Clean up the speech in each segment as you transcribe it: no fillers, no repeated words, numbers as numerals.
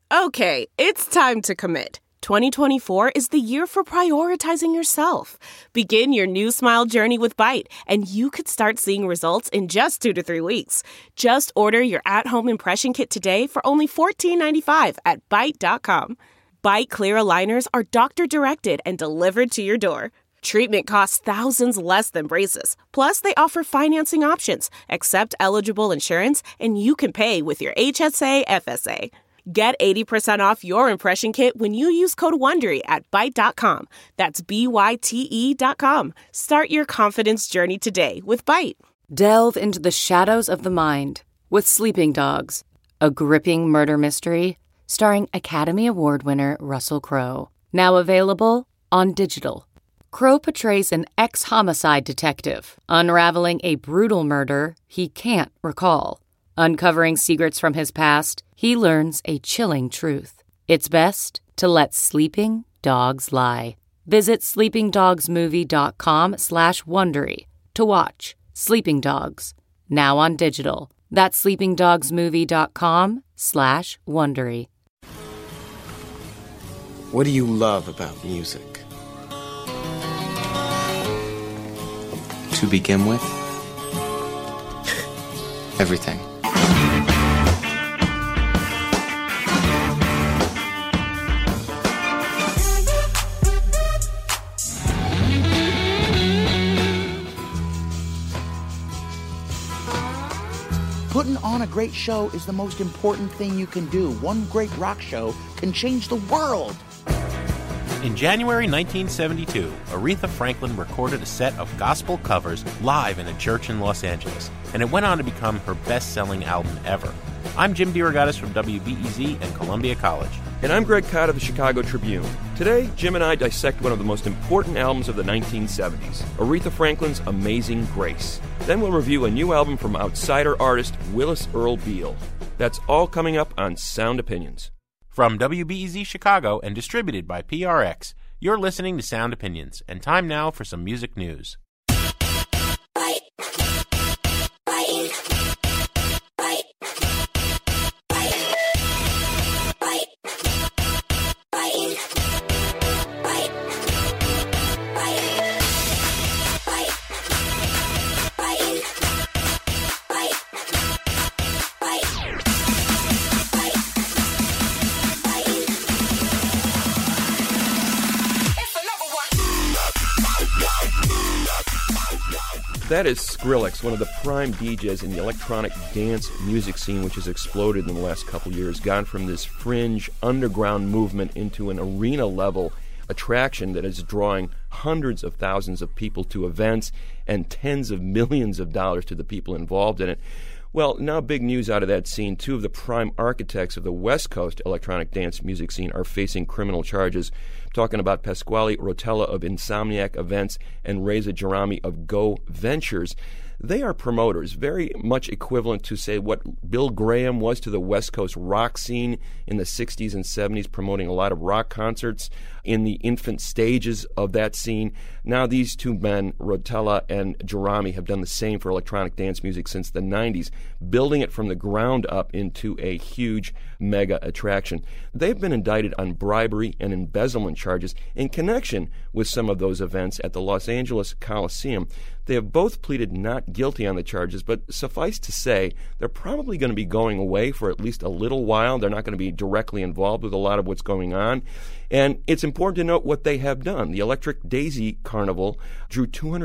Okay, it's time to commit. 2024 is the year for prioritizing yourself. Begin your new smile journey with Byte, and you could start seeing results in just 2 to 3 weeks. Just order your at-home impression kit today for only $14.95 at Byte.com. Byte Clear aligners are doctor-directed and delivered to your door. Treatment costs thousands less than braces. Plus, they offer financing options, accept eligible insurance, and you can pay with your HSA, FSA. Get 80% off your impression kit when you use code WONDERY at Byte.com. That's BYTE.com. Start your confidence journey today with Byte. Delve into the shadows of the mind with Sleeping Dogs, a gripping murder mystery starring Academy Award winner Russell Crowe. Now available on digital. Crowe portrays an ex-homicide detective unraveling a brutal murder he can't recall. Uncovering secrets from his past, he learns a chilling truth. It's best to let sleeping dogs lie. Visit sleepingdogsmovie.com/Wondery to watch Sleeping Dogs, now on digital. That's sleepingdogsmovie.com/Wondery. What do you love about music? To begin with, everything. Putting on a great show is the most important thing you can do. One great rock show can change the world. In January 1972, Aretha Franklin recorded a set of gospel covers live in a church in Los Angeles, and it went on to become her best-selling album ever. I'm Jim DeRogatis from WBEZ and Columbia College. And I'm Greg Cott of the Chicago Tribune. Today, Jim and I dissect one of the most important albums of the 1970s, Aretha Franklin's Amazing Grace. Then we'll review a new album from outsider artist Willis Earl Beal. That's all coming up on Sound Opinions. From WBEZ Chicago and distributed by PRX, you're listening to Sound Opinions, and time now for some music news. That is Skrillex, one of the prime DJs in the electronic dance music scene, which has exploded in the last couple years, gone from this fringe underground movement into an arena-level attraction that is drawing hundreds of thousands of people to events and tens of millions of dollars to the people involved in it. Well, now big news out of that scene. Two of the prime architects of the West Coast electronic dance music scene are facing criminal charges. I'm talking about Pasquale Rotella of Insomniac Events and Reza Jarami of Go Ventures. They are promoters, very much equivalent to, say, what Bill Graham was to the West Coast rock scene in the 60s and 70s, promoting a lot of rock concerts in the infant stages of that scene. Now these two men, Rotella and Jarami, have done the same for electronic dance music since the 90s, building it from the ground up into a huge mega attraction. They've been indicted on bribery and embezzlement charges in connection with some of those events at the Los Angeles Coliseum. They have both pleaded not guilty on the charges, but suffice to say, they're probably going to be going away for at least a little while. They're not going to be directly involved with a lot of what's going on. And it's important to note what they have done. The Electric Daisy Carnival drew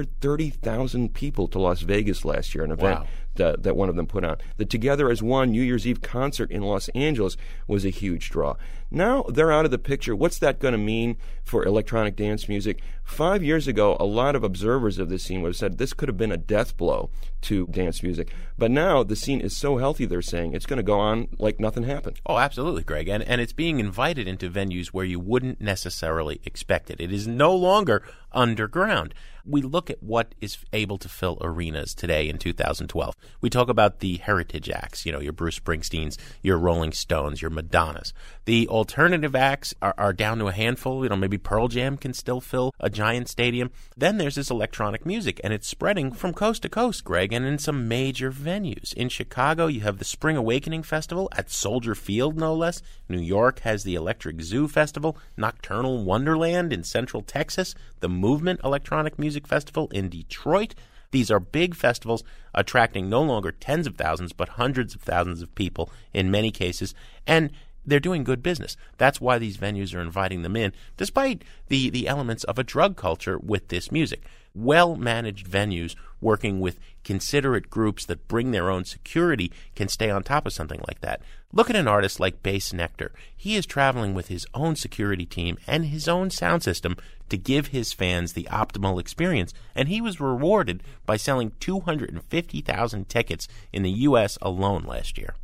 230,000 people to Las Vegas last year, an event that one of them put on. The Together as One New Year's Eve concert in Los Angeles was a huge draw. Now they're out of the picture. What's that going to mean for electronic dance music? 5 years ago, a lot of observers of this scene would have said this could have been a death blow to dance music. But now the scene is so healthy, they're saying, it's going to go on like nothing happened. Oh, absolutely, Greg. And it's being invited into venues where you wouldn't necessarily expect it. It is no longer underground. We look at what is able to fill arenas today in 2012. We talk about the heritage acts, your Bruce Springsteens, your Rolling Stones, your Madonnas. The alternative acts are down to a handful. Maybe Pearl Jam can still fill a giant stadium. Then there's this electronic music, and it's spreading from coast to coast, Greg, and in some major venues. In Chicago, you have the Spring Awakening Festival at Soldier Field, no less. New York has the Electric Zoo Festival, Nocturnal Wonderland in Central Texas, the Movement Electronic Music Festival in Detroit. These are big festivals attracting no longer tens of thousands, but hundreds of thousands of people in many cases, and they're doing good business. That's why these venues are inviting them in, despite the elements of a drug culture with this music. Well-managed venues working with considerate groups that bring their own security can stay on top of something like that. Look at an artist like Bass Nectar. He is traveling with his own security team and his own sound system to give his fans the optimal experience, and he was rewarded by selling 250,000 tickets in the U.S. alone last year.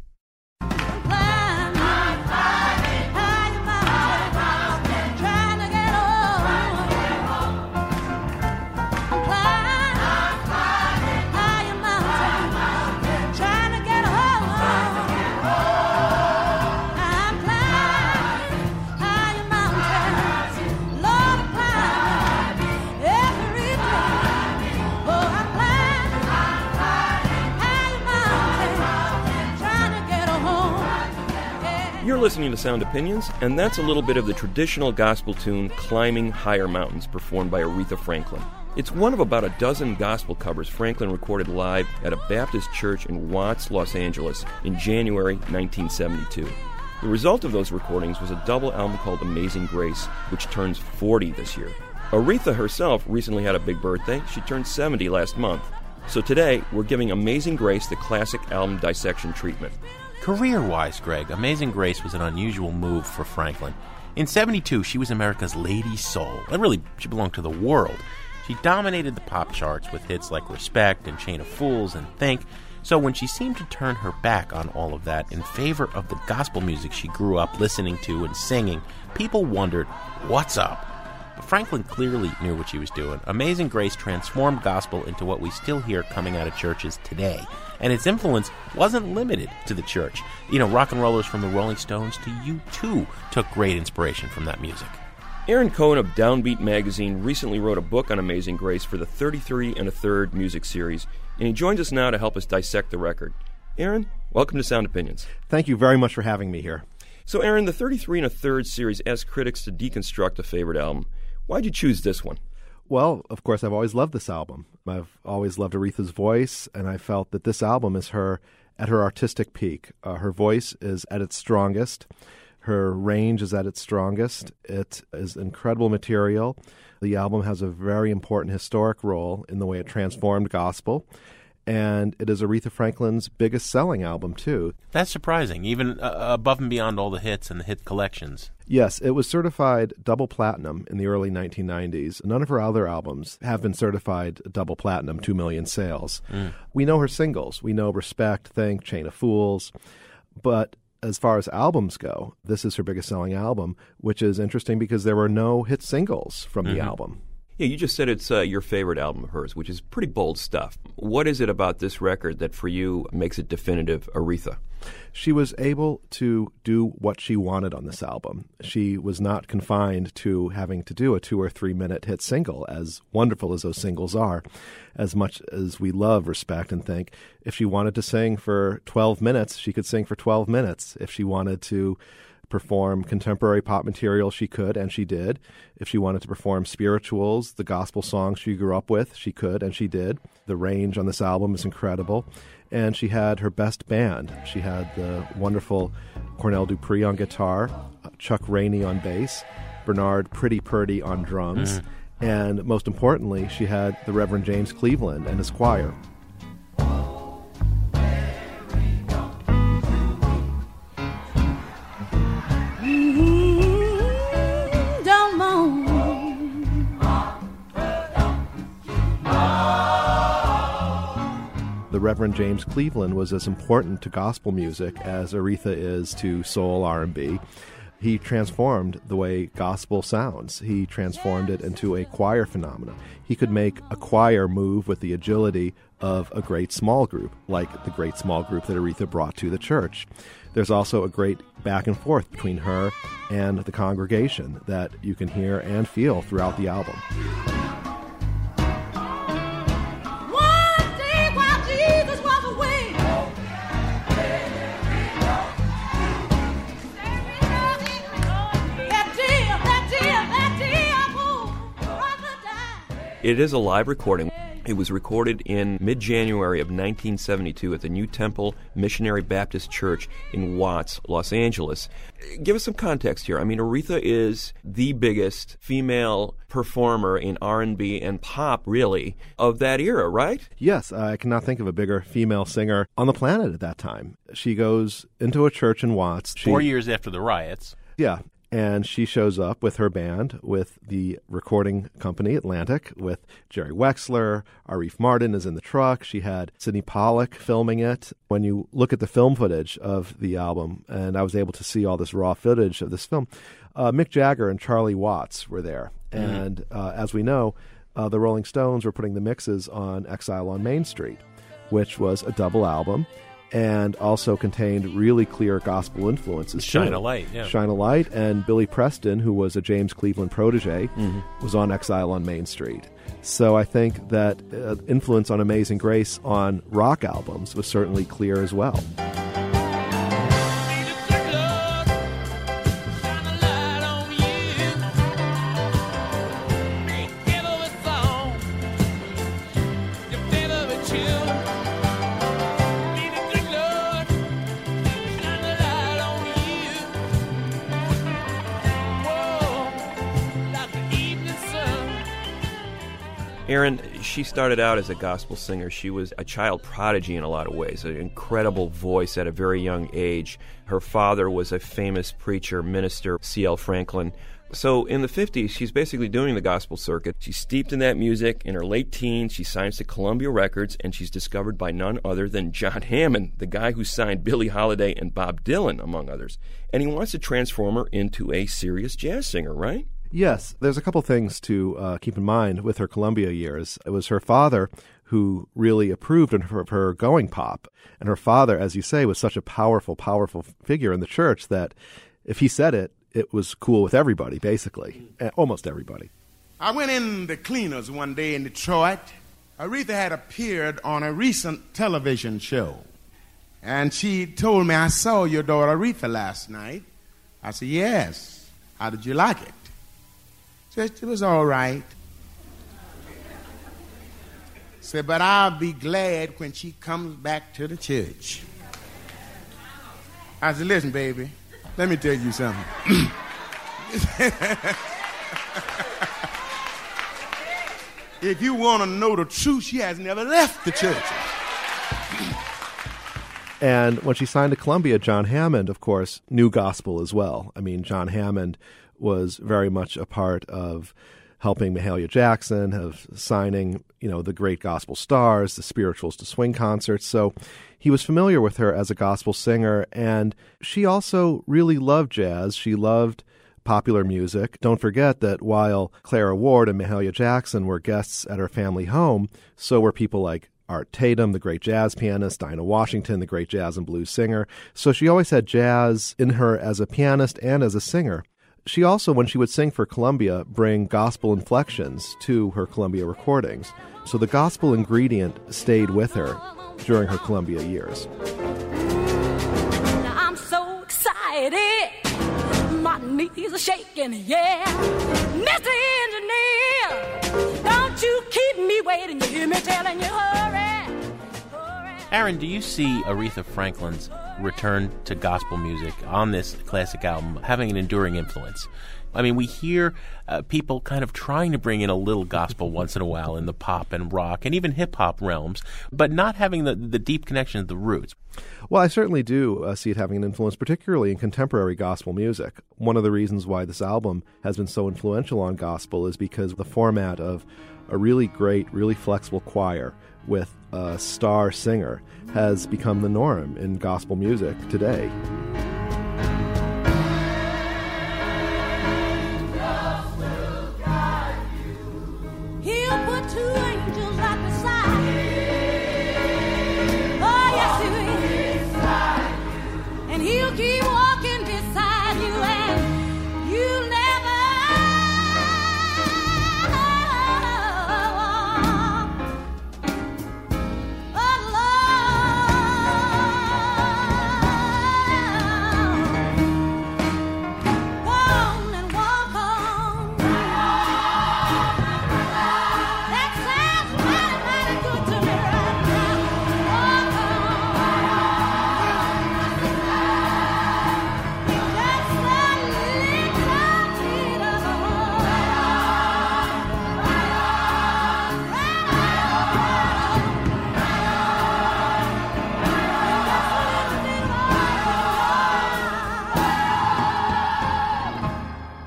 You're listening to Sound Opinions, and that's a little bit of the traditional gospel tune Climbing Higher Mountains, performed by Aretha Franklin. It's one of about a dozen gospel covers Franklin recorded live at a Baptist church in Watts, Los Angeles in January 1972. The result of those recordings was a double album called Amazing Grace, which turns 40 this year. Aretha herself recently had a big birthday. She turned 70 last month. So today, we're giving Amazing Grace the classic album dissection treatment. Career-wise, Greg, Amazing Grace was an unusual move for Franklin. In 72, she was America's Lady Soul, and really, she belonged to the world. She dominated the pop charts with hits like Respect and Chain of Fools and Think. So when she seemed to turn her back on all of that in favor of the gospel music she grew up listening to and singing, people wondered, what's up? But Franklin clearly knew what she was doing. Amazing Grace transformed gospel into what we still hear coming out of churches today. And its influence wasn't limited to the church. Rock and rollers from the Rolling Stones to U2 took great inspiration from that music. Aaron Cohen of Downbeat magazine recently wrote a book on Amazing Grace for the 33 1/3 music series, and he joins us now to help us dissect the record. Aaron, welcome to Sound Opinions. Thank you very much for having me here. So Aaron, the 33 1/3 series asks critics to deconstruct a favorite album. Why'd you choose this one? Well, of course, I've always loved this album. I've always loved Aretha's voice, and I felt that this album is her at her artistic peak. Her voice is at its strongest. Her range is at its strongest. It is incredible material. The album has a very important historic role in the way it transformed gospel. And it is Aretha Franklin's biggest selling album, too. That's surprising, even above and beyond all the hits and the hit collections. Yes, it was certified double platinum in the early 1990s. None of her other albums have been certified double platinum, 2 million sales. We know her singles. We know Respect, Think, Chain of Fools. But as far as albums go, this is her biggest selling album, which is interesting because there were no hit singles from the album. Yeah, you just said it's your favorite album of hers, which is pretty bold stuff. What is it about this record that for you makes it definitive Aretha? She was able to do what she wanted on this album. She was not confined to having to do a 2 or 3 minute hit single, as wonderful as those singles are. As much as we love Respect and Think, if she wanted to sing for 12 minutes, she could sing for 12 minutes. If she wanted to perform contemporary pop material, she could, and she did. If she wanted to perform spirituals, the gospel songs she grew up with, she could, and she did. The range on this album is incredible. And she had her best band. She had the wonderful Cornell Dupree on guitar, Chuck Rainey on bass, Bernard Pretty Purdy on drums, and most importantly, she had the Reverend James Cleveland and his choir. The Reverend James Cleveland was as important to gospel music as Aretha is to soul R&B. He transformed the way gospel sounds. He transformed it into a choir phenomenon. He could make a choir move with the agility of a great small group, like the great small group that Aretha brought to the church. There's also a great back and forth between her and the congregation that you can hear and feel throughout the album. It is a live recording. It was recorded in mid-January of 1972 at the New Temple Missionary Baptist Church in Watts, Los Angeles. Give us some context here. I mean, Aretha is the biggest female performer in R&B and pop, really, of that era, right? Yes, I cannot think of a bigger female singer on the planet at that time. She goes into a church in Watts. 4 years after the riots. Yeah. And she shows up with her band, with the recording company, Atlantic, with Jerry Wexler. Arif Mardin is in the truck. She had Sidney Pollack filming it. When you look at the film footage of the album, and I was able to see all this raw footage of this film, Mick Jagger and Charlie Watts were there. Mm-hmm. And as we know, the Rolling Stones were putting the mixes on Exile on Main Street, which was a double album, and also contained really clear gospel influences. Shine a Light, yeah. Shine a Light, and Billy Preston, who was a James Cleveland protege, was on Exile on Main Street. So I think that influence on Amazing Grace on rock albums was certainly clear as well. Aaron, she started out as a gospel singer. She was a child prodigy in a lot of ways, an incredible voice at a very young age. Her father was a famous preacher, minister, C.L. Franklin. So in the 50s, she's basically doing the gospel circuit. She's steeped in that music. In her late teens, she signs to Columbia Records, and she's discovered by none other than John Hammond, the guy who signed Billie Holiday and Bob Dylan, among others. And he wants to transform her into a serious jazz singer, right? Yes, there's a couple things to keep in mind with her Columbia years. It was her father who really approved of her going pop. And her father, as you say, was such a powerful, powerful figure in the church that if he said it, it was cool with everybody, basically, almost everybody. I went in the cleaners one day in Detroit. Aretha had appeared on a recent television show. And she told me, "I saw your daughter Aretha last night." I said, "Yes. How did you like it?" It was all right. Said, "But I'll be glad when she comes back to the church." I said, "Listen, baby, let me tell you something." If you want to know the truth, she has never left the church. And when she signed to Columbia, John Hammond, of course, knew gospel as well. I mean, John Hammond was very much a part of helping Mahalia Jackson, of signing, the great gospel stars, the Spirituals to Swing concerts. So he was familiar with her as a gospel singer, and she also really loved jazz. She loved popular music. Don't forget that while Clara Ward and Mahalia Jackson were guests at her family home, so were people like Art Tatum, the great jazz pianist, Dinah Washington, the great jazz and blues singer. So she always had jazz in her as a pianist and as a singer. She also, when she would sing for Columbia, bring gospel inflections to her Columbia recordings. So the gospel ingredient stayed with her during her Columbia years. Now I'm so excited, my knees are shaking, yeah. Mr. Engineer, don't you keep me waiting, you hear me telling you hurry. Aaron, do you see Aretha Franklin's return to gospel music on this classic album having an enduring influence? I mean, we hear people kind of trying to bring in a little gospel once in a while in the pop and rock and even hip-hop realms, but not having the deep connection to the roots. Well, I certainly do see it having an influence, particularly in contemporary gospel music. One of the reasons why this album has been so influential on gospel is because the format of a really great, really flexible choir with a star singer has become the norm in gospel music today.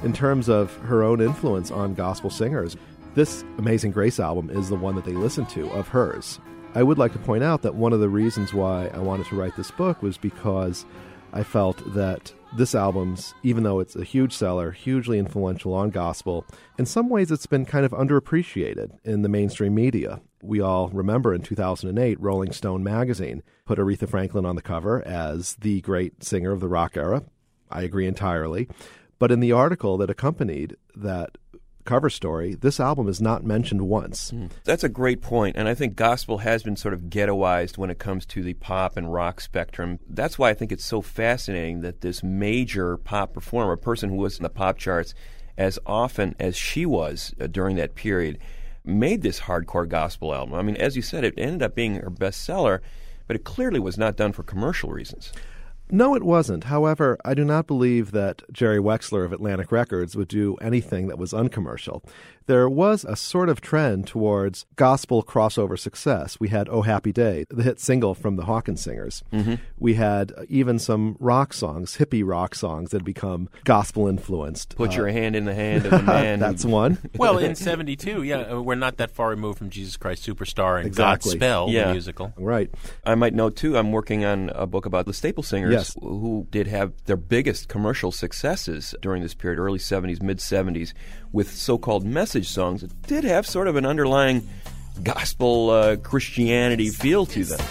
In terms of her own influence on gospel singers, this Amazing Grace album is the one that they listen to of hers. I would like to point out that one of the reasons why I wanted to write this book was because I felt that this album's, even though it's a huge seller, hugely influential on gospel, in some ways it's been kind of underappreciated in the mainstream media. We all remember in 2008, Rolling Stone magazine put Aretha Franklin on the cover as the great singer of the rock era. I agree entirely. But in the article that accompanied that cover story, this album is not mentioned once. That's a great point, and I think gospel has been sort of ghettoized when it comes to the pop and rock spectrum. That's why I think it's so fascinating that this major pop performer, a person who was in the pop charts as often as she was during that period, made this hardcore gospel album. I mean, as you said, it ended up being her bestseller, but it clearly was not done for commercial reasons. No, it wasn't. However, I do not believe that Jerry Wexler of Atlantic Records would do anything that was uncommercial. There was a sort of trend towards gospel crossover success. We had Oh Happy Day, the hit single from the Hawkins Singers. Mm-hmm. We had even some rock songs, hippie rock songs that had become gospel-influenced. Put your hand in the hand of the man. That's one. Well, in 72, we're not that far removed from Jesus Christ Superstar and Exactly. Godspell, the musical. Right. I might note, too, I'm working on a book about the Staple Singers, Yes. who did have their biggest commercial successes during this period, early 70s, mid-70s, with so-called message songs that did have sort of an underlying gospel Christianity feel to them.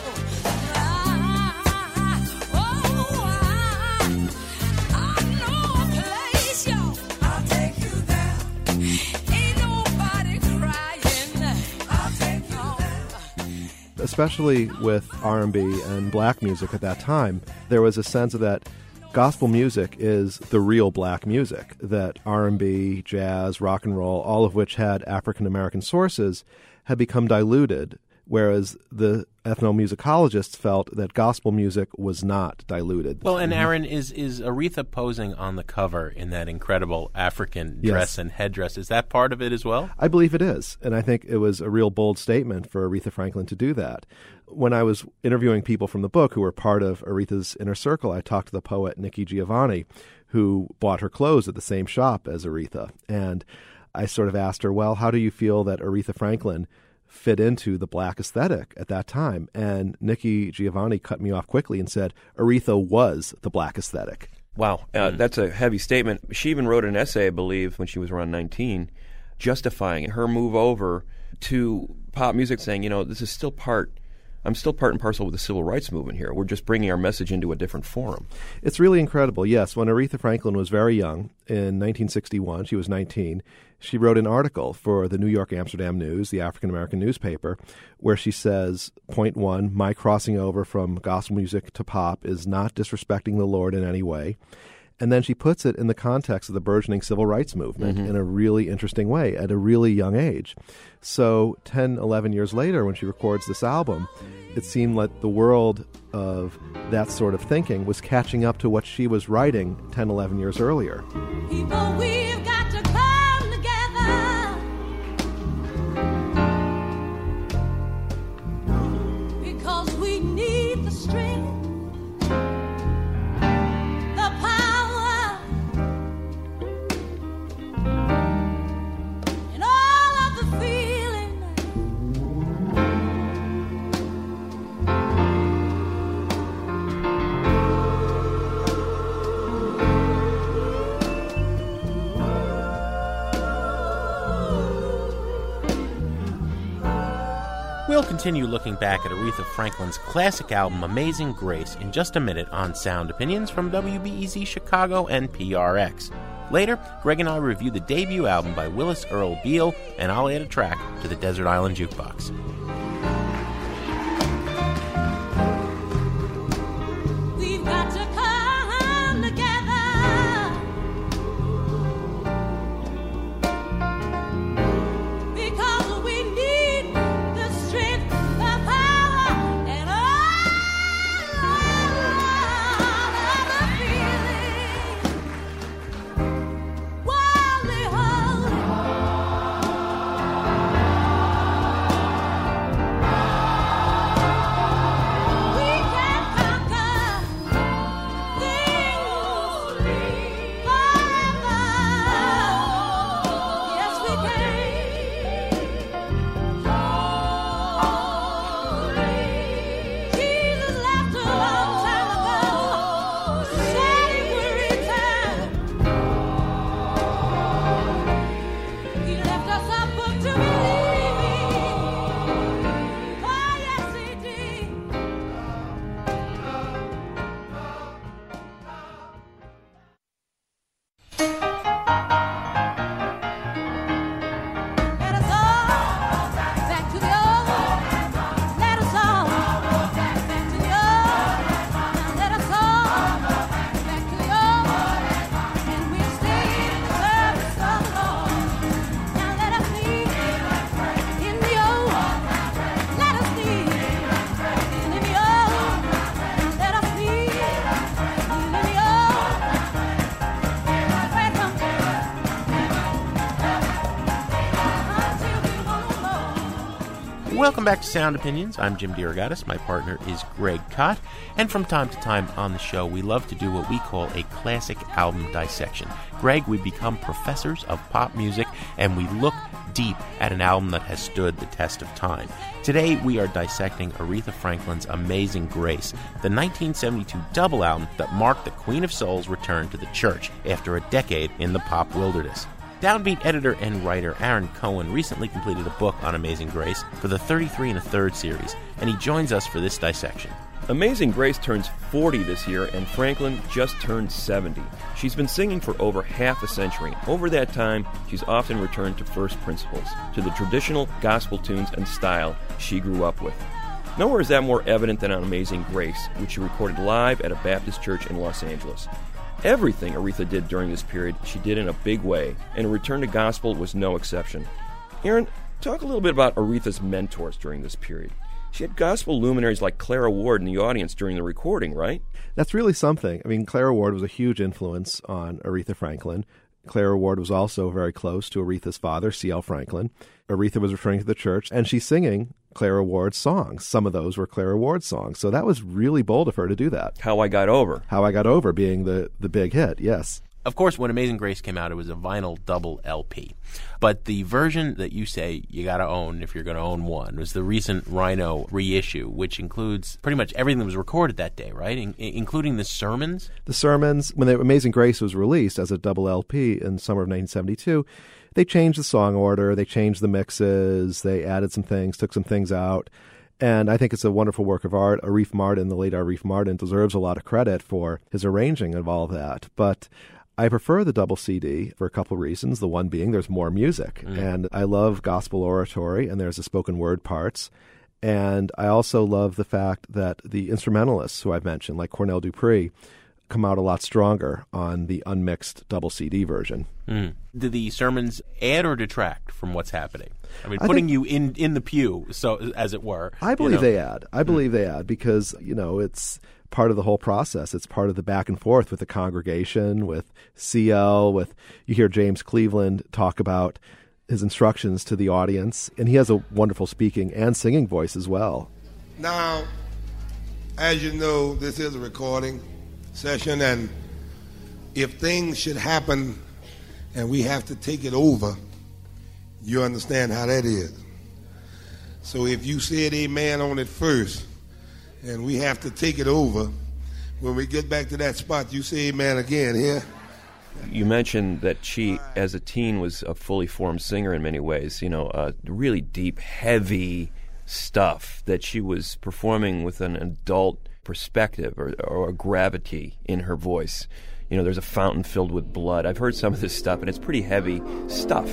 Especially with R&B and black music at that time, there was a sense that gospel music is the real black music, that R&B, jazz, rock and roll, all of which had African-American sources, had become diluted, whereas the ethnomusicologists felt that gospel music was not diluted. Well, and Aaron, is Aretha posing on the cover in that incredible African dress and headdress? Is that part of it as well? I believe it is, and I think it was a real bold statement for Aretha Franklin to do that. When I was interviewing people from the book who were part of Aretha's inner circle, I talked to the poet Nikki Giovanni, who bought her clothes at the same shop as Aretha. And I sort of asked her, well, how do you feel that Aretha Franklin fit into the black aesthetic at that time? And Nikki Giovanni cut me off quickly and said, Aretha was the black aesthetic. Wow, that's a heavy statement. She even wrote an essay, I believe, when she was around 19, justifying her move over to pop music, saying, this is still I'm still part and parcel with the civil rights movement here. We're just bringing our message into a different forum. It's really incredible. Yes, when Aretha Franklin was very young, in 1961, she was 19, she wrote an article for the New York Amsterdam News, the African-American newspaper, where she says, point one, my crossing over from gospel music to pop is not disrespecting the Lord in any way. And then she puts it in the context of the burgeoning civil rights movement in a really interesting way at a really young age. So 10, 11 years later, when she records this album, it seemed like the world of that sort of thinking was catching up to what she was writing 10, 11 years earlier. People, we've got to come together, because we need the strength, the power, and all of the feeling. We'll continue looking back at Aretha Franklin's classic album Amazing Grace in just a minute on Sound Opinions from WBEZ Chicago and PRX. Later, Greg and I review the debut album by Willis Earl Beal, and I'll add a track to the Desert Island Jukebox. We've got to come together, because we need the strength, the power, and all of the feeling. Wildly holy. Welcome back to Sound Opinions. I'm Jim DeRogatis. My partner is Greg Kot. And from time to time on the show, we love to do what we call a classic album dissection. Greg, we become professors of pop music, and we look deep at an album that has stood the test of time. Today, we are dissecting Aretha Franklin's Amazing Grace, the 1972 double album that marked the Queen of Soul's return to the church after a decade in the pop wilderness. Downbeat editor and writer Aaron Cohen recently completed a book on Amazing Grace for the 33 1/3 series, and he joins us for this dissection. Amazing Grace turns 40 this year, and Franklin just turned 70. She's been singing for over half a century. Over that time, she's often returned to first principles, to the traditional gospel tunes and style she grew up with. Nowhere is that more evident than on Amazing Grace, which she recorded live at a Baptist church in Los Angeles. Everything Aretha did during this period, she did in a big way, and a return to gospel was no exception. Aaron, talk a little bit about Aretha's mentors during this period. She had gospel luminaries like Clara Ward in the audience during the recording, right? That's really something. I mean, Clara Ward was a huge influence on Aretha Franklin. Clara Ward was also very close to Aretha's father, C.L. Franklin. Aretha was returning to the church, and she's singing Clara Ward's songs. Some of those were Clara Ward's songs. So that was really bold of her to do that. How I Got Over. How I Got Over being the big hit, yes. Of course, when Amazing Grace came out, it was a vinyl double LP. But the version that you say you got to own, if you're going to own one, was the recent Rhino reissue, which includes pretty much everything that was recorded that day, right? Including the sermons? The sermons, when Amazing Grace was released as a double LP in summer of 1972, they changed the song order, they changed the mixes, they added some things, took some things out. And I think it's a wonderful work of art. Arif Mardin, the late Arif Mardin, deserves a lot of credit for his arranging of all of that. But I prefer the double CD for a couple of reasons. The one being there's more music. And I love gospel oratory, and there's the spoken word parts. And I also love the fact that the instrumentalists who I've mentioned, like Cornell Dupree, come out a lot stronger on the unmixed double CD version. Do the sermons add or detract from what's happening? I mean, putting you in the pew, so as it were. I believe they add. I believe they add because, it's part of the whole process. It's part of the back and forth with the congregation, with CL, you hear James Cleveland talk about his instructions to the audience, and he has a wonderful speaking and singing voice as well. Now, as you know, this is a recording session, and if things should happen and we have to take it over, you understand how that is. So if you said amen on it first and we have to take it over, when we get back to that spot, you say amen again here. You mentioned that she, as a teen, was a fully formed singer in many ways, really deep, heavy stuff that she was performing with an adult perspective or a gravity in her voice. There's a fountain filled with blood. I've heard some of this stuff, and it's pretty heavy stuff.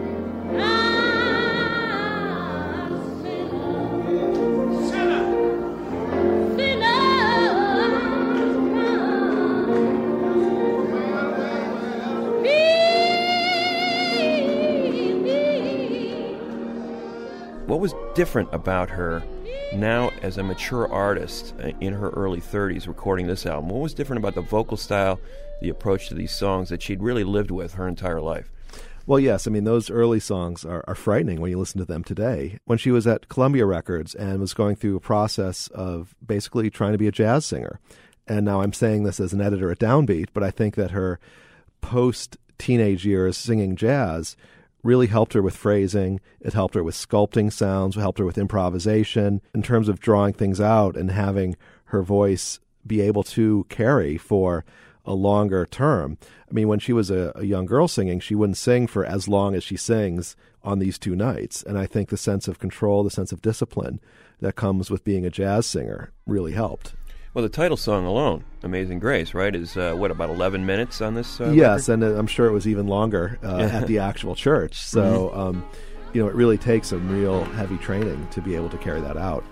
What was different about her now as a mature artist in her early 30s recording this album? What was different about the vocal style, the approach to these songs that she'd really lived with her entire life? Well, yes. I mean, those early songs are frightening when you listen to them today. When she was at Columbia Records and was going through a process of basically trying to be a jazz singer, and now I'm saying this as an editor at Downbeat, but I think that her post-teenage years singing jazz really helped her with phrasing. It helped her with sculpting sounds, helped her with improvisation in terms of drawing things out and having her voice be able to carry for a longer term. I mean, when she was a young girl singing, she wouldn't sing for as long as she sings on these two nights. And I think the sense of control, the sense of discipline that comes with being a jazz singer really helped. Well, the title song alone, Amazing Grace, right, is, about 11 minutes on this Yes, record? and I'm sure it was even longer at the actual church. So, it really takes some real heavy training to be able to carry that out.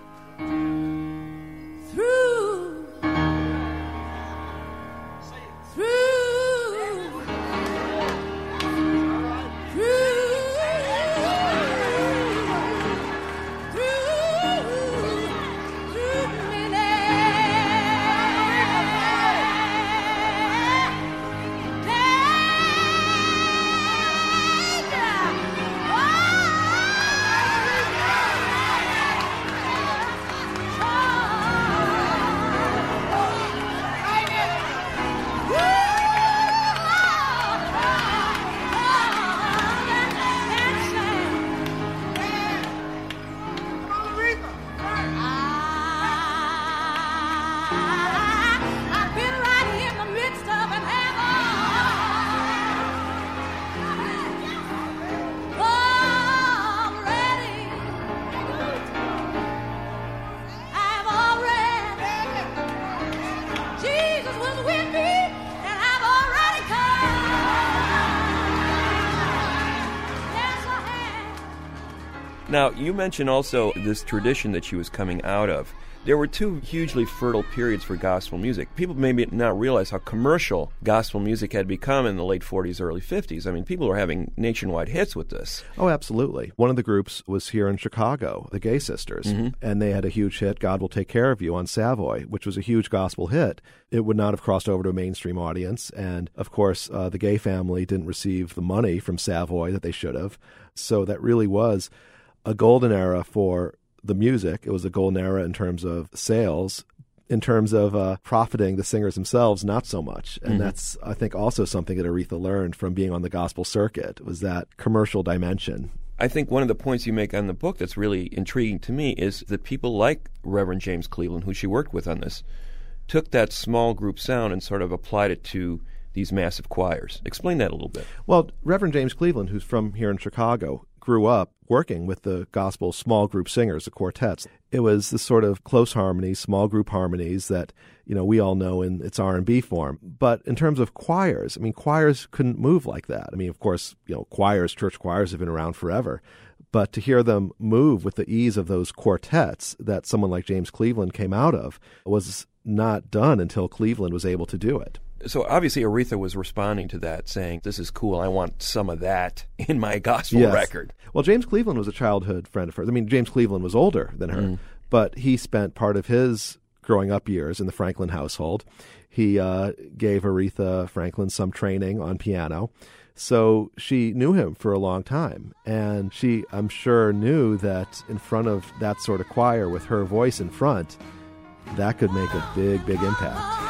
Now, you mentioned also this tradition that she was coming out of. There were two hugely fertile periods for gospel music. People maybe not realize how commercial gospel music had become in the late 40s, early 50s. I mean, people were having nationwide hits with this. Oh, absolutely. One of the groups was here in Chicago, the Gay Sisters, and they had a huge hit, God Will Take Care of You, on Savoy, which was a huge gospel hit. It would not have crossed over to a mainstream audience, and of course, the Gay family didn't receive the money from Savoy that they should have. So that really was a golden era for the music. It was a golden era in terms of sales. In terms of profiting the singers themselves, not so much. And that's, I think, also something that Aretha learned from being on the gospel circuit, was that commercial dimension. I think one of the points you make on the book that's really intriguing to me is that people like Reverend James Cleveland, who she worked with on this, took that small group sound and sort of applied it to these massive choirs. Explain that a little bit. Well, Reverend James Cleveland, who's from here in Chicago, grew up working with the gospel small group singers, the quartets. It was this sort of close harmonies, small group harmonies that, we all know in its R&B form. But in terms of choirs, I mean, choirs couldn't move like that. I mean, of course, choirs, church choirs have been around forever. But to hear them move with the ease of those quartets that someone like James Cleveland came out of was not done until Cleveland was able to do it. So obviously Aretha was responding to that, saying, this is cool, I want some of that in my gospel record. Well, James Cleveland was a childhood friend of hers. I mean, James Cleveland was older than her, but he spent part of his growing up years in the Franklin household. He gave Aretha Franklin some training on piano. So she knew him for a long time, and she, I'm sure, knew that in front of that sort of choir with her voice in front, that could make a big, big impact.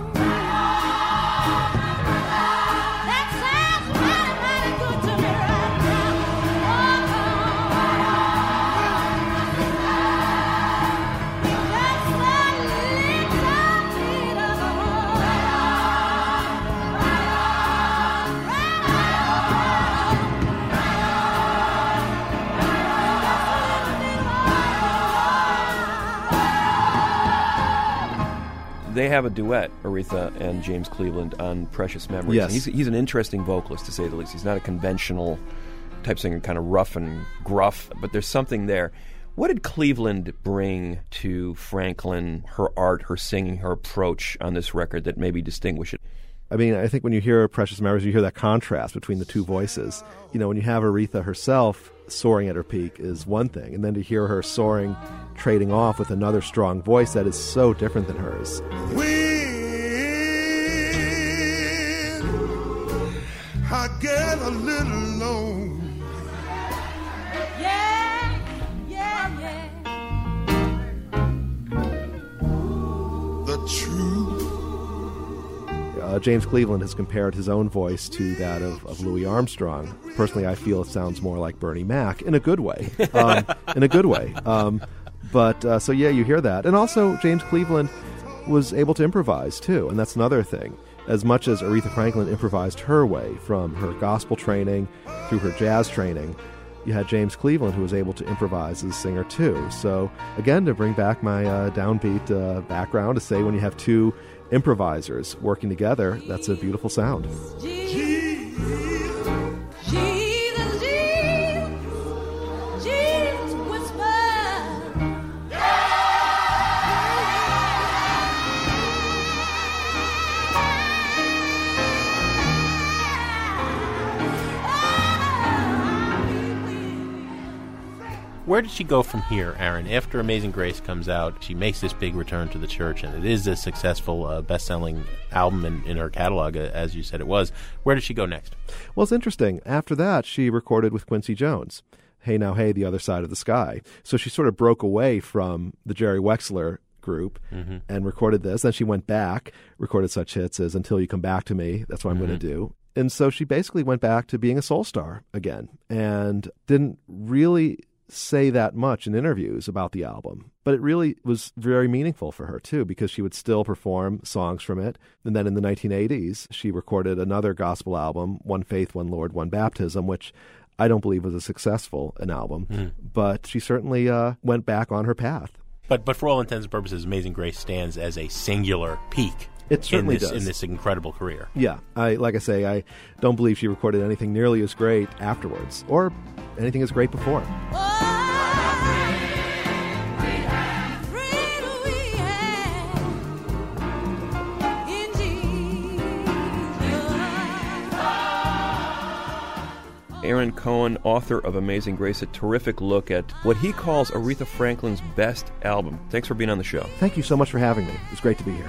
They have a duet, Aretha and James Cleveland, on Precious Memories. Yes. He's an interesting vocalist, to say the least. He's not a conventional type singer, kind of rough and gruff, but there's something there. What did Cleveland bring to Franklin, her art, her singing, her approach on this record that maybe distinguish it? I mean, I think when you hear Precious Memories, you hear that contrast between the two voices. When you have Aretha herself soaring at her peak is one thing, and then to hear her soaring, trading off with another strong voice that is so different than hers. When I get a little low, the truth. James Cleveland has compared his own voice to that of Louis Armstrong. Personally, I feel it sounds more like Bernie Mac in a good way. So you hear that. And also, James Cleveland was able to improvise, too, and that's another thing. As much as Aretha Franklin improvised her way from her gospel training through her jazz training, you had James Cleveland who was able to improvise as a singer, too. So, again, to bring back my downbeat background, to say when you have two improvisers working together, that's a beautiful sound. Where did she go from here, Aaron? After Amazing Grace comes out, she makes this big return to the church, and it is a successful best-selling album in her catalog, as you said it was. Where does she go next? Well, it's interesting. After that, she recorded with Quincy Jones, Hey Now Hey, The Other Side of the Sky. So she sort of broke away from the Jerry Wexler group and recorded this. Then she went back, recorded such hits as Until You Come Back to Me, that's what I'm going to do. And so she basically went back to being a soul star again and didn't really say that much in interviews about the album, but it really was very meaningful for her too, because she would still perform songs from it. And then in the 1980s, she recorded another gospel album, One Faith, One Lord, One Baptism, which I don't believe was an album, but she certainly went back on her path. But for all intents and purposes, Amazing Grace stands as a singular peak. It certainly does. In this incredible career. Yeah. I don't believe she recorded anything nearly as great afterwards or anything as great before. Oh! Aaron Cohen, author of Amazing Grace, a terrific look at what he calls Aretha Franklin's best album. Thanks for being on the show. Thank you so much for having me. It was great to be here.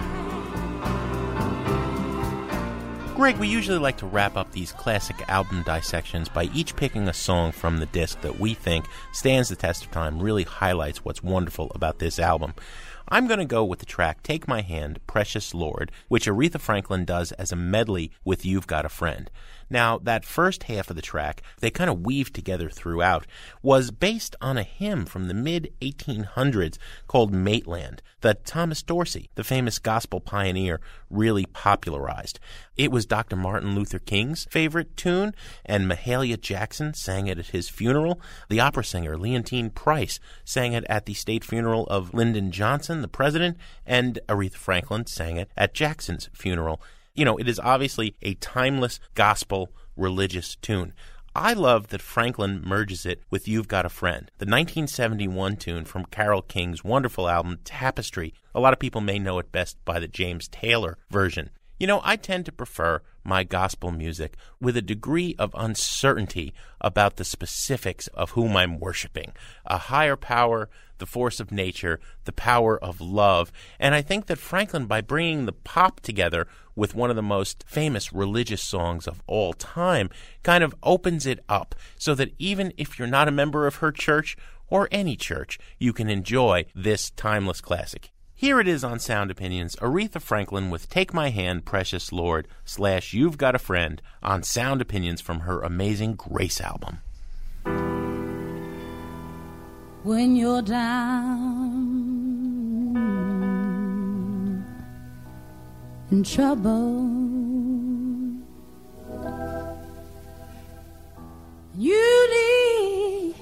Greg, we usually like to wrap up these classic album dissections by each picking a song from the disc that we think stands the test of time, really highlights what's wonderful about this album. I'm going to go with the track Take My Hand, Precious Lord, which Aretha Franklin does as a medley with You've Got a Friend. Now, that first half of the track, they kind of weave together throughout, was based on a hymn from the mid-1800s called Maitland that Thomas Dorsey, the famous gospel pioneer, really popularized. It was Dr. Martin Luther King's favorite tune, and Mahalia Jackson sang it at his funeral. The opera singer Leontine Price sang it at the state funeral of Lyndon Johnson, the president, and Aretha Franklin sang it at Jackson's funeral. You know, it is obviously a timeless gospel religious tune. I love that Franklin merges it with You've Got a Friend, the 1971 tune from Carole King's wonderful album Tapestry. A lot of people may know it best by the James Taylor version. You know, I tend to prefer my gospel music with a degree of uncertainty about the specifics of whom I'm worshiping. A higher power, the force of nature, the power of love. And I think that Franklin, by bringing the pop together with one of the most famous religious songs of all time, kind of opens it up so that even if you're not a member of her church or any church, you can enjoy this timeless classic. Here it is on Sound Opinions, Aretha Franklin with Take My Hand, Precious Lord / You've Got a Friend on Sound Opinions from her Amazing Grace album. When you're down in trouble, you need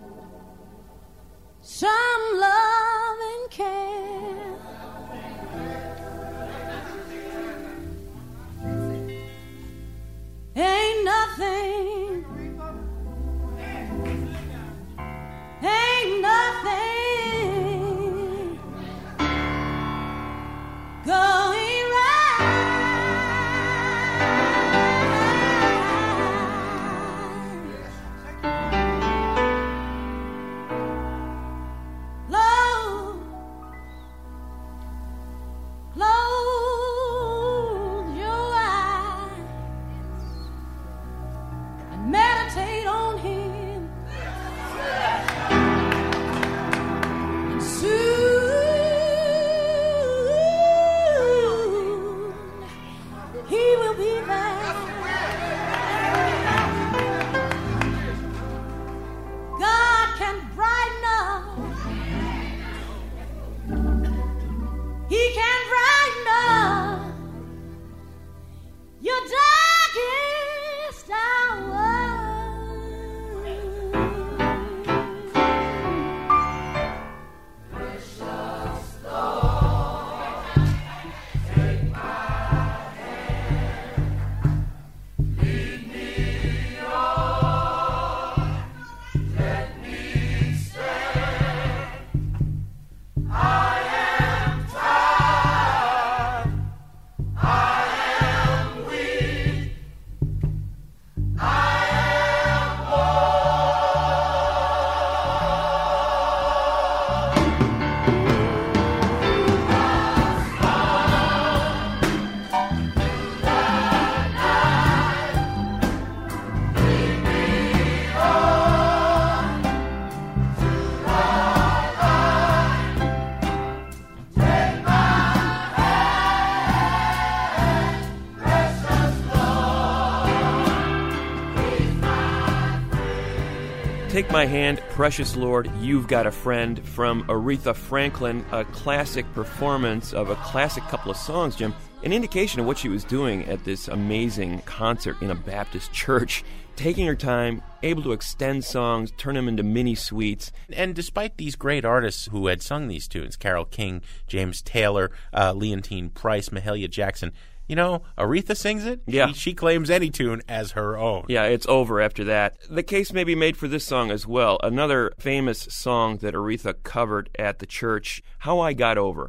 some love and care. Ain't nothing going close your eyes and meditate on Him. And soon He will be there. God can brighten up. He can brighten up your darkest hour. Precious Lord, take my hand, lead me on, let me stand. I am tired, I am weak, I am Take My Hand, Precious Lord, You've Got a Friend from Aretha Franklin, a classic performance of a classic couple of songs, Jim. An indication of what she was doing at this amazing concert in a Baptist church, taking her time, able to extend songs, turn them into mini suites. And despite these great artists who had sung these tunes, Carole King, James Taylor, Leontine Price, Mahalia Jackson, you know, Aretha sings it. Yeah. She claims any tune as her own. Yeah, it's over after that. The case may be made for this song as well. Another famous song that Aretha covered at the church, How I Got Over.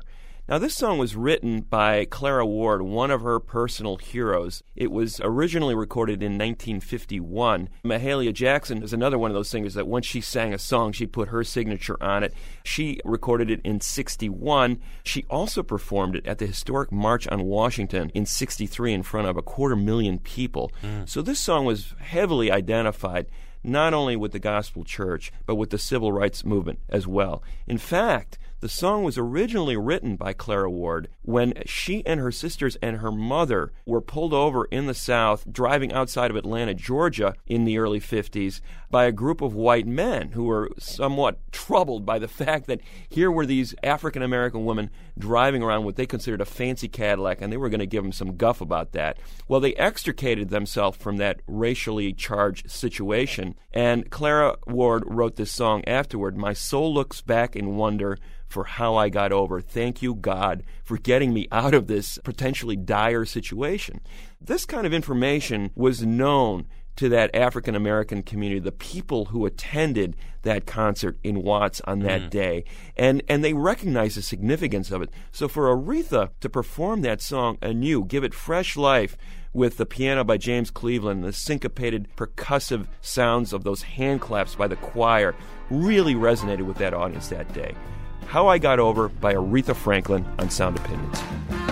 Now, this song was written by Clara Ward, one of her personal heroes. It was originally recorded in 1951. Mahalia Jackson is another one of those singers that once she sang a song, she put her signature on it. She recorded it in 61. She also performed it at the historic March on Washington in 63 in front of 250,000 people. So this song was heavily identified not only with the gospel church, but with the civil rights movement as well. In fact, the song was originally written by Clara Ward when she and her sisters and her mother were pulled over in the South, driving outside of Atlanta, Georgia, in the early 50s by a group of white men who were somewhat troubled by the fact that here were these African-American women driving around what they considered a fancy Cadillac, and they were going to give them some guff about that. Well, they extricated themselves from that racially charged situation, and Clara Ward wrote this song afterward, "My soul looks back in wonder for how I got over. Thank you, God, for getting me out of this potentially dire situation." This kind of information was known to that African-American community, the people who attended that concert in Watts on that day, and they recognized the significance of it. So for Aretha to perform that song anew, give it fresh life with the piano by James Cleveland, the syncopated percussive sounds of those hand claps by the choir, really resonated with that audience that day. How I Got Over by Aretha Franklin on Sound Opinions.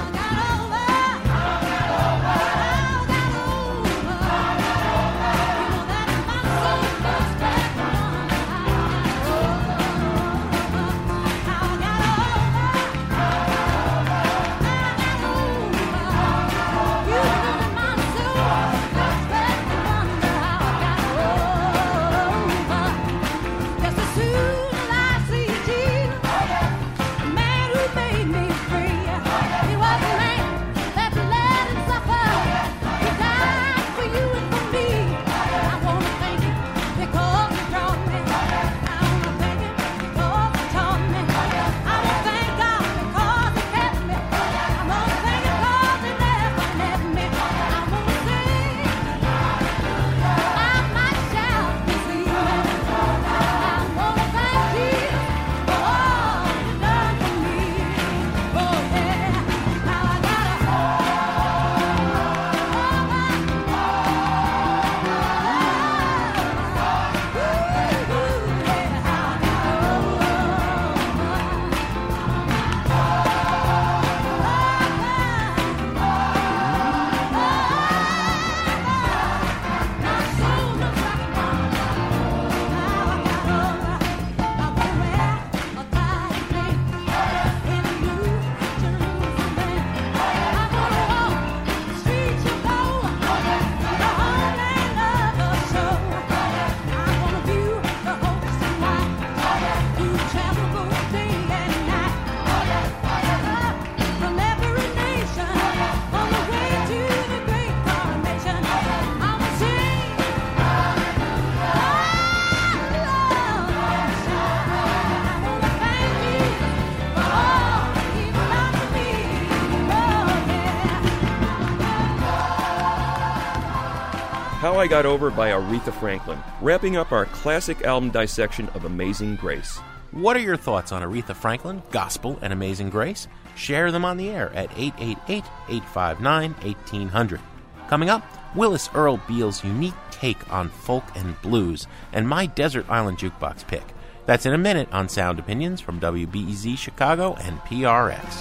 How I Got Over by Aretha Franklin, wrapping up our classic album dissection of Amazing Grace. What are your thoughts on Aretha Franklin, Gospel, and Amazing Grace? Share them on the air at 888-859-1800. Coming up, Willis Earl Beal's unique take on folk and blues, and my Desert Island Jukebox pick. That's in a minute on Sound Opinions from WBEZ Chicago and PRX.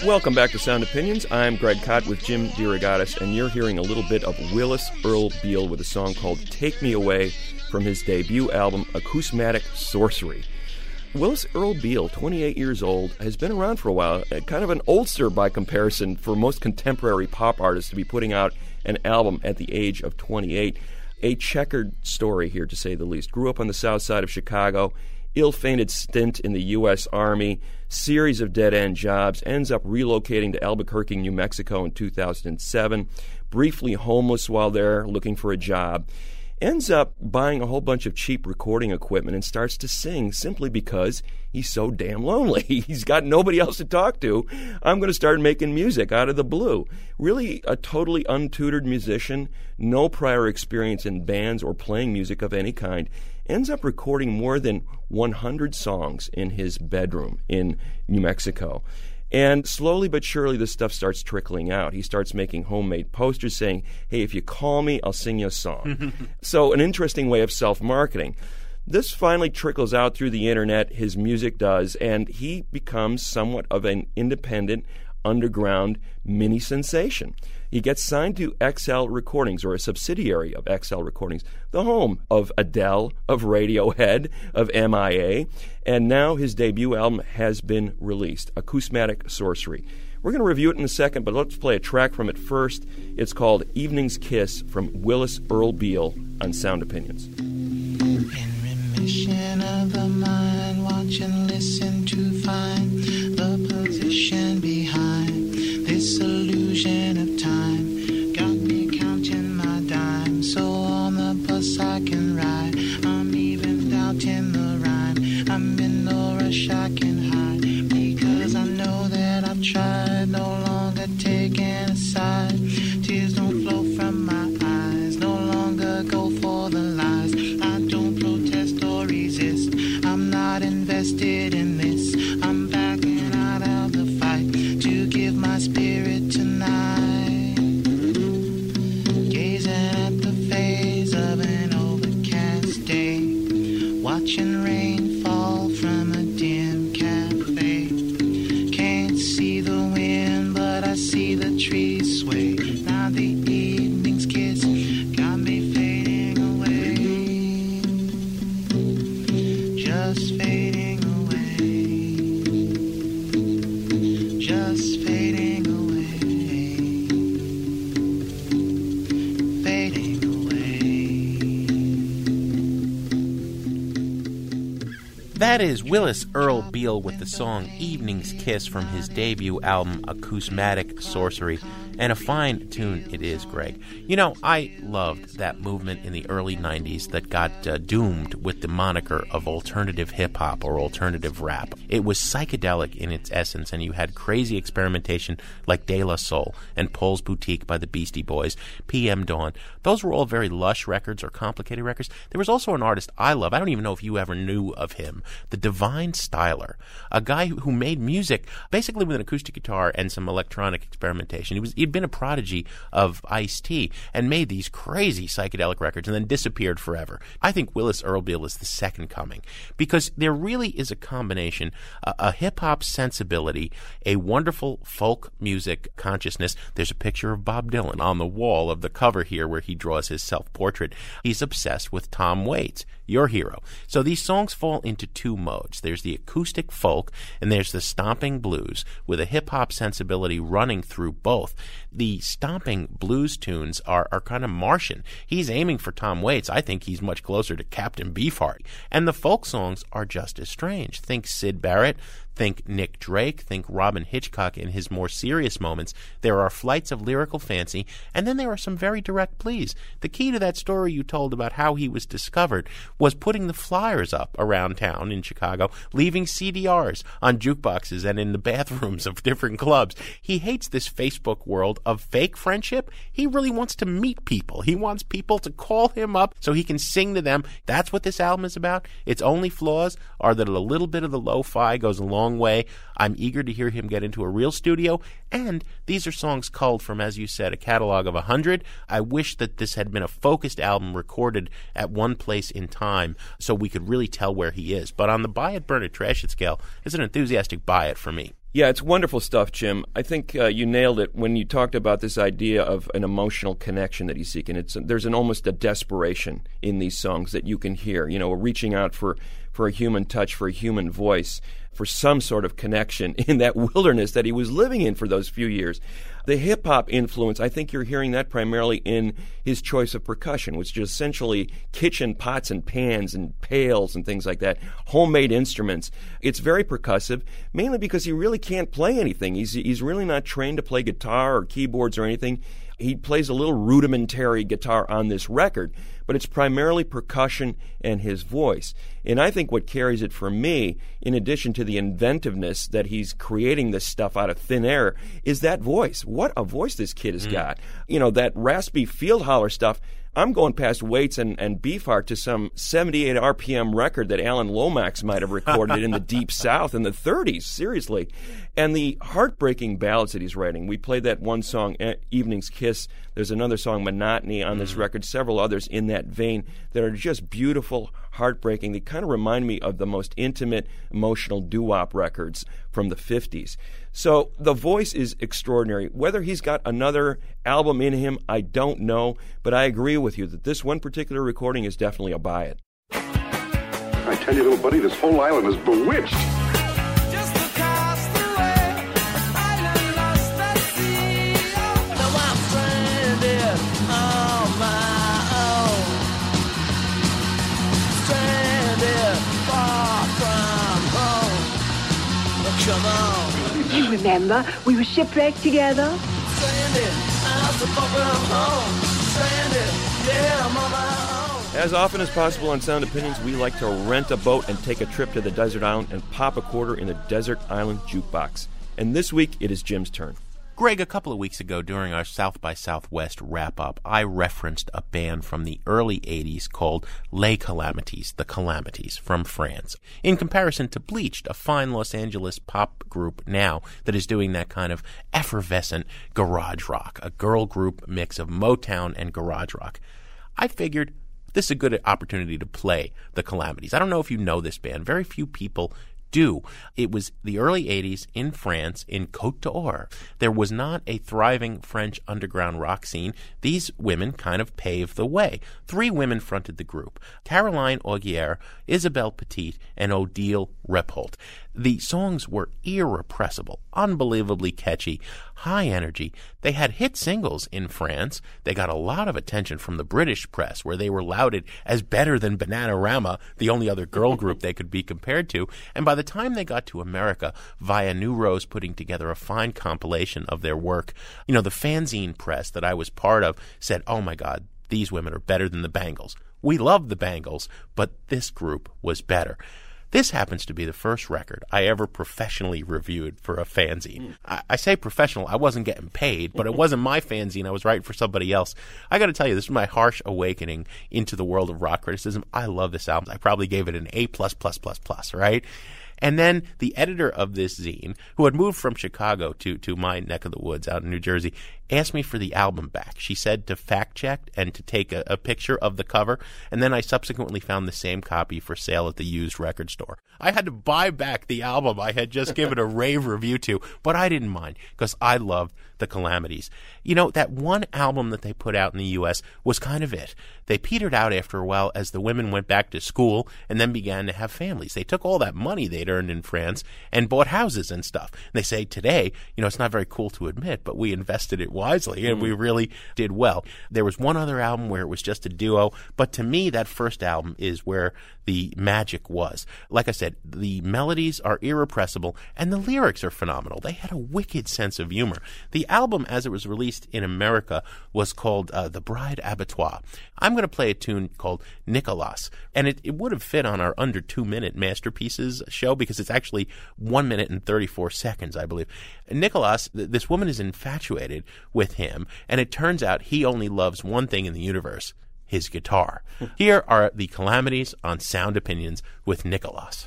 Welcome back to Sound Opinions. I'm Greg Kot with Jim DeRogatis, and you're hearing a little bit of Willis Earl Beal with a song called Take Me Away from his debut album, Acousmatic Sorcery. Willis Earl Beal, 28 years old, has been around for a while, kind of an oldster by comparison for most contemporary pop artists to be putting out an album at the age of 28. A checkered story here, to say the least. Grew up on the south side of Chicago, ill-fated stint in the U.S. Army, series of dead-end jobs, ends up relocating to Albuquerque, New Mexico in 2007, briefly homeless while there, looking for a job, ends up buying a whole bunch of cheap recording equipment and starts to sing simply because he's so damn lonely. He's got nobody else to talk to. I'm going to start making music out of the blue. Really a totally untutored musician, no prior experience in bands or playing music of any kind, ends up recording more than 100 songs in his bedroom in New Mexico. And slowly but surely, this stuff starts trickling out. He starts making homemade posters saying, hey, if you call me, I'll sing you a song. So an interesting way of self-marketing. This finally trickles out through the internet, his music does, and he becomes somewhat of an independent, underground mini sensation. He gets signed to XL Recordings, or a subsidiary of XL Recordings, the home of Adele, of Radiohead, of MIA, and now his debut album has been released, Acousmatic Sorcery. We're going to review it in a second, but let's play a track from it first. It's called Evening's Kiss from Willis Earl Beal on Sound Opinions. In remission of the mind, watch and listen to find the position behind this illusion of time. Got me counting my dimes, so on the bus I can ride. I'm even doubting the rhyme. I'm in no rush, I can hide, because I know that I've tried. No longer taking a side. Tears don't flow from my eyes. No longer go for the lies. I don't protest or resist. I'm not invested in this. I'm backing out of the fight to give my spirit tonight. Gazing at the phase of an overcast day, watching rain fall from a dim cafe. Can't see the wind, but I see the trees sway. Now the evening's kiss got me fading away, just fading away, just fading away, fading away. That is Willis Earl Beal with the song Evening's Kiss from his debut album Acousmatic Sorcery. And a fine tune it is, Greg. You know, I loved that movement in the early 90s that got doomed with the moniker of alternative hip-hop or alternative rap. It was psychedelic in its essence, and you had crazy experimentation like De La Soul and Paul's Boutique by the Beastie Boys, PM Dawn. Those were all very lush records or complicated records. There was also an artist I love. I don't even know if you ever knew of him, the Divine Styler, a guy who made music basically with an acoustic guitar and some electronic experimentation. He'd been a prodigy of Ice-T and made these crazy psychedelic records and then disappeared forever. I think Willis Earl Beal is the second coming because there really is a combination, a hip-hop sensibility, a wonderful folk music consciousness. There's a picture of Bob Dylan on the wall of the cover here where he draws his self-portrait. He's obsessed with Tom Waits, your hero. So these songs fall into two modes. There's the acoustic folk and there's the stomping blues with a hip-hop sensibility running through both. The stomping blues tunes are kind of Martian. He's aiming for Tom Waits. I think he's much closer to Captain Beefheart. And the folk songs are just as strange. Think Syd Barrett. Think Nick Drake, think Robin Hitchcock in his more serious moments. There are flights of lyrical fancy, and then there are some very direct pleas. The key to that story you told about how he was discovered was putting the flyers up around town in Chicago, leaving CDRs on jukeboxes and in the bathrooms of different clubs. He hates this Facebook world of fake friendship. He really wants to meet people. He wants people to call him up so he can sing to them. That's what this album is about. Its only flaws are that a little bit of the lo-fi goes a long way. I'm eager to hear him get into a real studio, and these are songs culled from, as you said, a catalog of 100. I wish that this had been a focused album recorded at one place in time so we could really tell where he is. But on the buy it, burn it, trash it scale, it's an enthusiastic buy it for me. Yeah, it's wonderful stuff, Jim. I think you nailed it when you talked about this idea of an emotional connection that he's seeking. There's almost a desperation in these songs that you can hear, reaching out for a human touch, for a human voice, for some sort of connection in that wilderness that he was living in for those few years. The hip-hop influence, I think you're hearing that primarily in his choice of percussion, which is essentially kitchen pots and pans and pails and things like that, homemade instruments. It's very percussive, mainly because he really can't play anything. He's really not trained to play guitar or keyboards or anything. He plays a little rudimentary guitar on this record, but it's primarily percussion and his voice. And I think what carries it for me, in addition to the inventiveness that he's creating this stuff out of thin air, is that voice. What a voice this kid has got. That raspy field holler stuff. I'm going past Waits and Beefheart to some 78 RPM record that Alan Lomax might have recorded in the Deep South in the 30s, seriously. And the heartbreaking ballads that he's writing. We played that one song, Evening's Kiss. There's another song, Monotony, on this record, several others in that vein that are just beautiful, heartbreaking. They kind of remind me of the most intimate, emotional doo-wop records from the 50s. So the voice is extraordinary. Whether he's got another album in him, I don't know, but I agree with you that this one particular recording is definitely a buy it. I tell you, little buddy, this whole island is bewitched. Come on. You remember, we were shipwrecked together? As often as possible on Sound Opinions, we like to rent a boat and take a trip to the desert island and pop a quarter in the desert island jukebox. And this week, it is Jim's turn. Greg, a couple of weeks ago during our South by Southwest wrap-up, I referenced a band from the early 80s called Les Calamities, the Calamities, from France. In comparison to Bleached, a fine Los Angeles pop group now that is doing that kind of effervescent garage rock, a girl group mix of Motown and garage rock. I figured this is a good opportunity to play the Calamities. I don't know if you know this band. Very few people do. It was the early 80s in France, in Côte d'Or. There was not a thriving French underground rock scene. These women kind of paved the way. 3 women fronted the group: Caroline Augier, Isabelle Petit, and Odile Reppolt. The songs were irrepressible, unbelievably catchy, high energy. They had hit singles in France. They got a lot of attention from the British press, where they were lauded as better than Bananarama, the only other girl group they could be compared to. And by the time they got to America, via New Rose putting together a fine compilation of their work, the fanzine press that I was part of said, oh my God, these women are better than the Bangles. We love the Bangles, but this group was better. This happens to be the first record I ever professionally reviewed for a fanzine. I say professional, I wasn't getting paid, but it wasn't my fanzine. I was writing for somebody else. I got to tell you, this is my harsh awakening into the world of rock criticism. I love this album. I probably gave it an A++++, right? And then the editor of this zine, who had moved from Chicago to my neck of the woods out in New Jersey, asked me for the album back. She said to fact check and to take a picture of the cover, and then I subsequently found the same copy for sale at the used record store. I had to buy back the album I had just given a rave review to, but I didn't mind because I loved the Calamities. That one album that they put out in the U.S. was kind of it. They petered out after a while as the women went back to school and then began to have families. They took all that money they'd earned in France and bought houses and stuff. And they say today, it's not very cool to admit, but we invested it wisely and we really did well. There was one other album where it was just a duo, but to me, that first album is where the magic was. Like I said, the melodies are irrepressible and the lyrics are phenomenal. They had a wicked sense of humor. The album, as it was released in America, was called The Bride Abattoir. I'm going to play a tune called Nicolas, and it would have fit on our under 2-minute Masterpieces show because it's actually 1 minute and 34 seconds, I believe. Nicolas, this woman is infatuated with him, and it turns out he only loves one thing in the universe: his guitar. Here are the Calamities on Sound Opinions with Nicolas.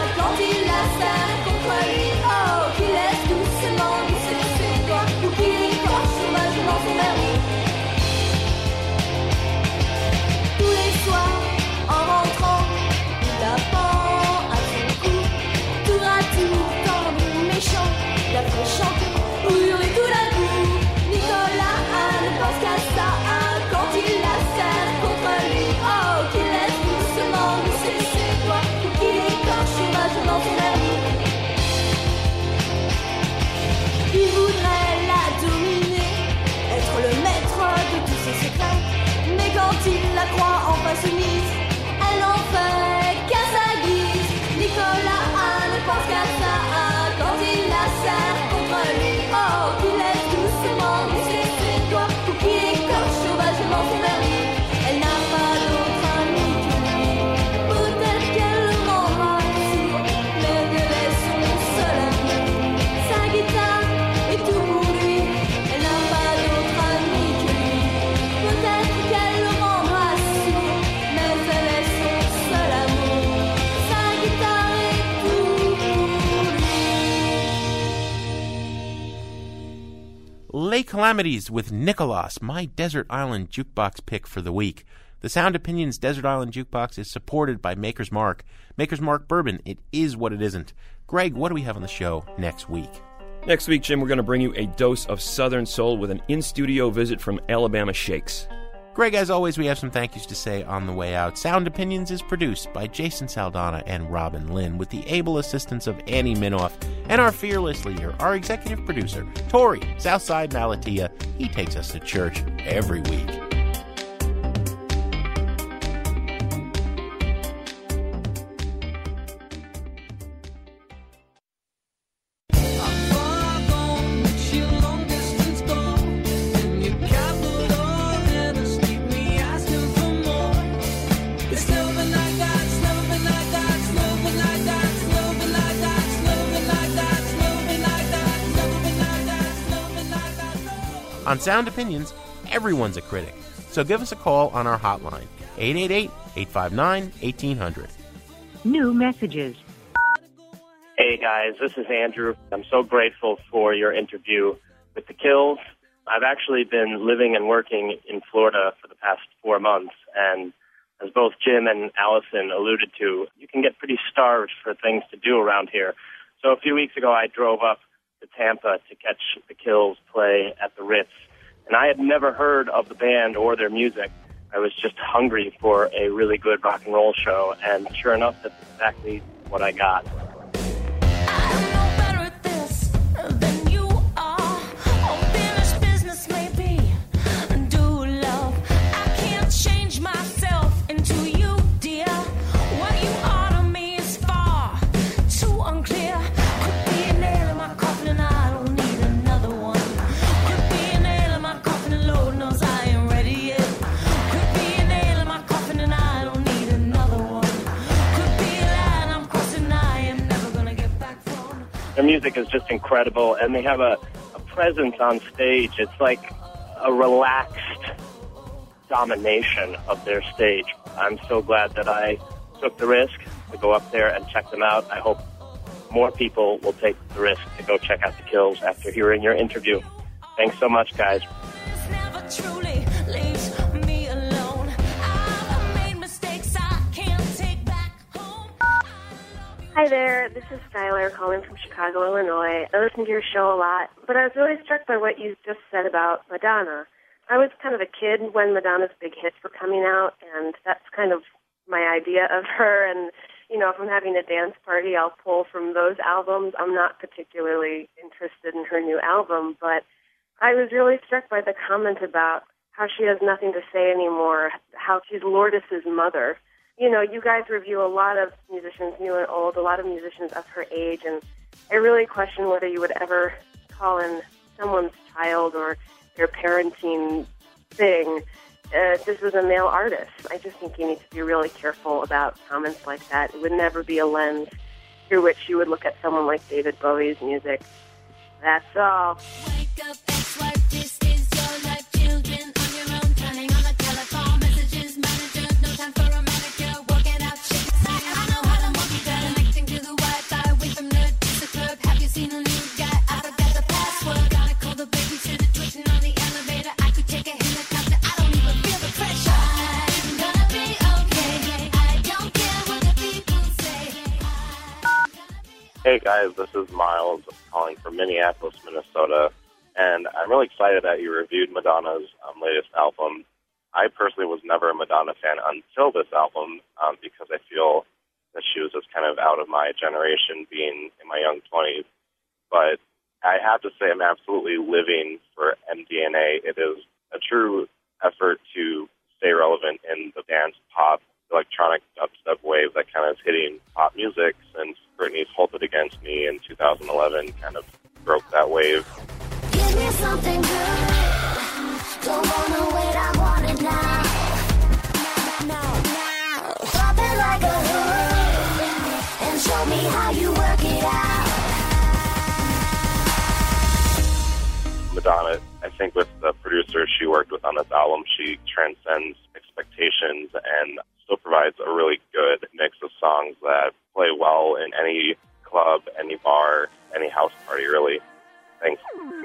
Qui laisse doucement glisser ses doigts ou qui insoumise. Elle en fait qu'à sa guise. Nicolas ne pense qu'à ça quand il la serre contre lui. Oh, qui laisse doucement mousser ses doigts ou qui écorche sauvagement son vernis. Elle n'a pas d'autre ami que lui. Peut-être qu'elle le rendra sourd, mais elle est son seul ami. Sa guitare est tout pour lui. Elle n'a pas d'autre ami que lui. Peut-être qu'elle le rendra sourd, mais elle est son seul amour. Sa guitare est tout pour lui. Lake Calamities with Nicholas, my Desert Island Jukebox pick for the week. The Sound Opinions Desert Island Jukebox is supported by Maker's Mark. Maker's Mark Bourbon, it is what it isn't. Greg, what do we have on the show next week? Next week, Jim, we're going to bring you a dose of Southern Soul with an in-studio visit from Alabama Shakes. Greg, as always, we have some thank yous to say on the way out. Sound Opinions is produced by Jason Saldana and Robin Lynn with the able assistance of Annie Minoff and our fearless leader, our executive producer, Tori Southside Malatia. He takes us to church every week. On Sound Opinions, everyone's a critic. So give us a call on our hotline, 888-859-1800. New messages. Hey guys, this is Andrew. I'm so grateful for your interview with the Kills. I've actually been living and working in Florida for the past 4 months, and as both Jim and Allison alluded to, you can get pretty starved for things to do around here. So a few weeks ago, I drove up to Tampa to catch the Kills play at the Ritz, and I had never heard of the band or their music. I was just hungry for a really good rock and roll show, and sure enough, that's exactly what I got. Their music is just incredible, and they have a presence on stage. It's like a relaxed domination of their stage. I'm so glad that I took the risk to go up there and check them out. I hope more people will take the risk to go check out the Kills after hearing your interview. Thanks so much, guys. Hi there, this is Skylar calling from Chicago, Illinois. I listen to your show a lot, but I was really struck by what you just said about Madonna. I was kind of a kid when Madonna's big hits were coming out, and that's kind of my idea of her. And, you know, if I'm having a dance party, I'll pull from those albums. I'm not particularly interested in her new album, but I was really struck by the comment about how she has nothing to say anymore, how she's Lourdes's mother. You know, you guys review a lot of musicians, new and old, a lot of musicians of her age, and I really question whether you would ever call in someone's child or their parenting thing. This was a male artist. I just think you need to be really careful about comments like that. It would never be a lens through which you would look at someone like David Bowie's music. That's all. Wake up, ex-wife, this is your life. Children on your own, turning on the telephone. Messages, manager, no time for a manicure. Work it out, shake it, I know how to monkey down. Connecting to the Wi-Fi, away from nerd to the club. Have you seen a new guy? I forgot the password. Gotta call the babysitter, twitching on the elevator. I could take a helicopter, I don't even feel the pressure. I'm gonna be okay. I don't care what the people say. Hey guys, this is Miles calling from Minneapolis, Minnesota, and I'm really excited that you reviewed Madonna's latest album. I personally was never a Madonna fan until this album because I feel that she was just kind of out of my generation being in my young 20s. But I have to say I'm absolutely living for MDNA. It is a true effort to stay relevant in the dance, pop, electronic dubstep wave that kind of is hitting pop music, since Britney's Hold It Against Me in 2011 kind of broke that wave. Give me something good. Don't wanna wait, I want it now. Drop it like a hood and show me how you work it out. Madonna, I think with the producers she worked with on this album, she transcends expectations and still provides a really good mix of songs that play well in any club, any bar, any house party, really. Thanks.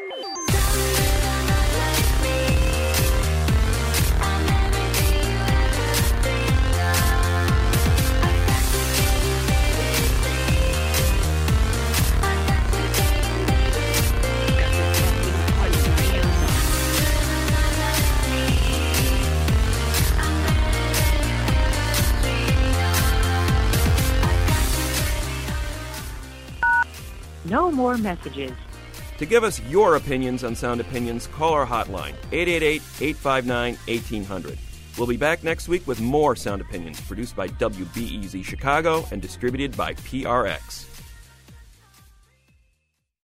No more messages. To give us your opinions on Sound Opinions, call our hotline, 888-859-1800. We'll be back next week with more Sound Opinions, produced by WBEZ Chicago and distributed by PRX.